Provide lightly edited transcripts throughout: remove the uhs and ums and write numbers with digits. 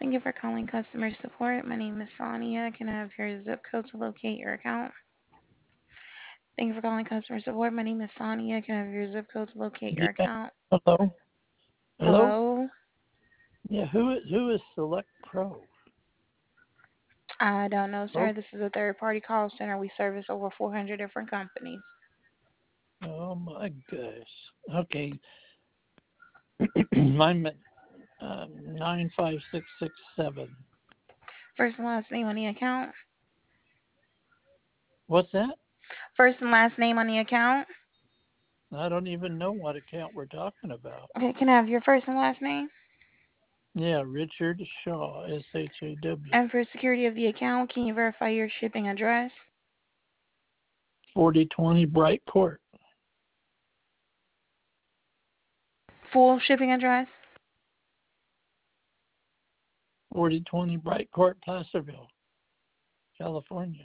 Thank you for calling customer support. My name is Sonia. Can I have your zip code to locate your account? Thank you for calling customer support. My name is Sonia. Can I have your zip code to locate your Yeah. account? Hello. Hello. Hello? Yeah. Who is Select Pro? I don't know, Oh. sir. This is a third party call center. We service over 400 different companies. Oh my gosh. Okay. Mine 95667. First and last name on the account. What's that? First and last name on the account. I don't even know what account we're talking about. Okay, can I have your first and last name? Yeah, Richard Shaw, SHAW. And for security of the account, can you verify your shipping address? 4020 Bright Court. Full shipping address? 4020 Bright Court, Placerville, California.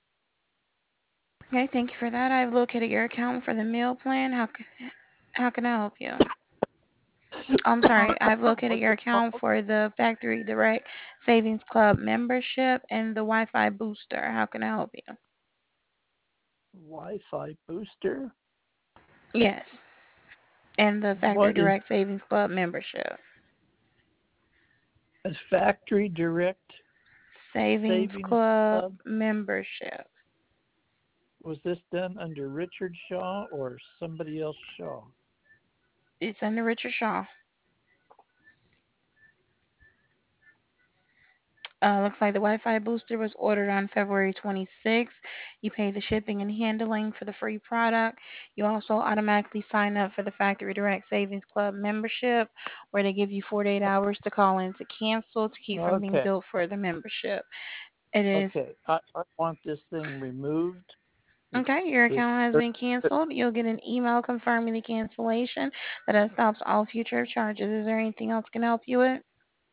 Okay, thank you for that. I've located your account for the meal plan. How can I help you? I'm sorry, I've located What's your it account called? for the Factory Direct Savings Club membership and the Wi-Fi booster. How can I help you? Wi-Fi booster. Yes, and the Factory What is Direct Savings Club membership. a factory direct Savings savings Club club? membership. Was this done under Richard Shaw or somebody else Shaw? It's under Richard Shaw. Looks like the Wi-Fi booster was ordered on February 26th. You pay the shipping and handling for the free product. You also automatically sign up for the Factory Direct Savings Club membership, where they give you 48 hours to call in to cancel to keep from being Okay. billed for the membership. It is Okay. I want this thing removed. It's okay. Your it's account has been canceled. You'll get an email confirming the cancellation. That stops all future charges. Is there anything else I can help you with?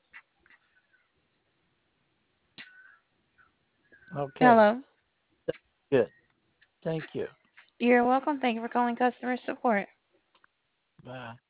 okay. Hello. Good. Thank you. You're welcome. Thank you for calling customer support. Bye.